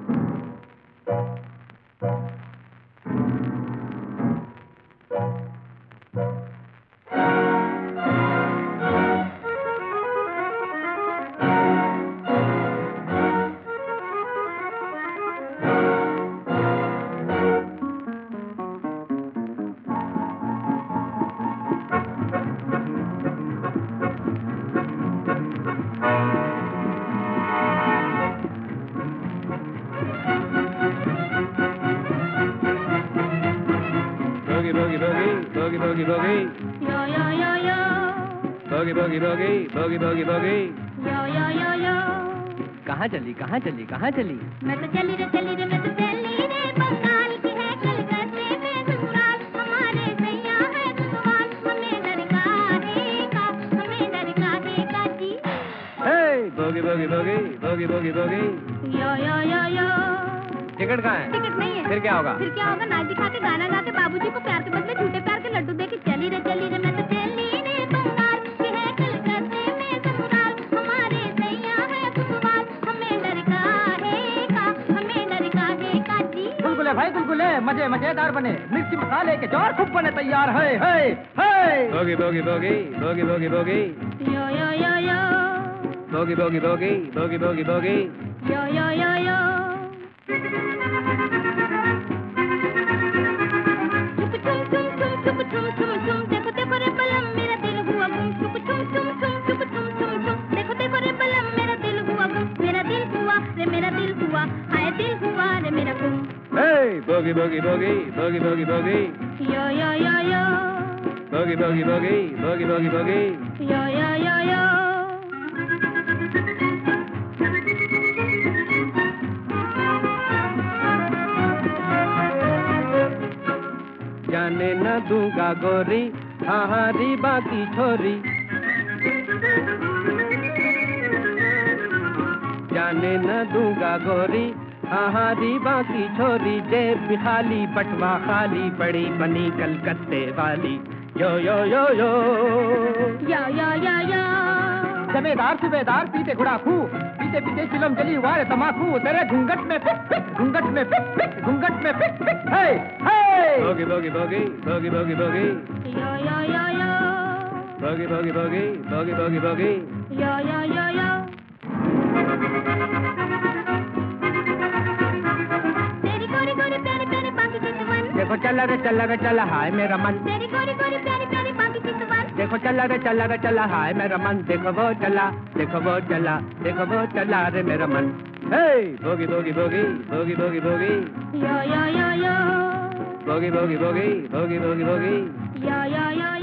कहाँ चली? मैं तो चली रे मैं तो चली रे, बंगाल की है कलकत्ते में ससुराल, हमारे सैया है ससुराल, हमें डर काहेगा जी। हे bogie bogie bogie bogie bogie bogie. यो टिकट कहाँ है? टिकट नहीं है। फिर क्या होगा? नाच दिखा के, गाना गा के, बाबूजी को प्यार के बदले झूठे प्यार के लड्डू दे के चली रे मैं तो चली रे, बंगाल की है कलकत्ते में ससुराल, हमारे सैया है ससुराल, हमें डर काहेगा जी। गुलगुले भाई गुलगुले, मजे मजेदार बने, मिर्ची मसाले के जोर खूब बने तैयार है। Bogie bogie bogie bogie bogie bogie. यो bogie bogie bogie bogie bogie bogie. यो देखो देखो रे बलम मेरा दिल हुआ गुम, देखो देखो रे बलम मेरा दिल हुआ गुम, मेरा दिल हुआ रे हाय दिल हुआ रे मेरा गुम। Bogie bogie bogie bogie bogie bogie. यो bogie bogie bogie bogie bogie bogie. यो जाने न दूंगा गोरी हाहारी बाकी छोरी, जाने न दूंगा गोरी हाहारी बाकी छोरी, जेब भी खाली बटवा खाली, बड़ी बनी कलकत्ते वाली। यो जमेदार सुबेदार पीते गुड़ाखू, पीते पीते चिलम जली हुआ रे तमाकू, तेरे घूंघट में पिक पिक, घूंघट में पिक पिक, घूंघट में पिक पिक। Bogie bogie bogie bogie bogie bogie. यो bogie bogie bogie bogie bogie bogie. यो तेरी गोरी गोरी प्यारी प्यारी बाकी की जुबान, देखो चला रे चला हाय मेरा मन, तेरी गोरी गोरी प्यारी प्यारी बाकी की जुबान, देखो चला रे चला हाय मेरा मन, देखो वो चला रे मेरा मन। Bogie bogie bogie bogie bogie bogie. यो bogie bogie bogie bogie bogie bogie. यो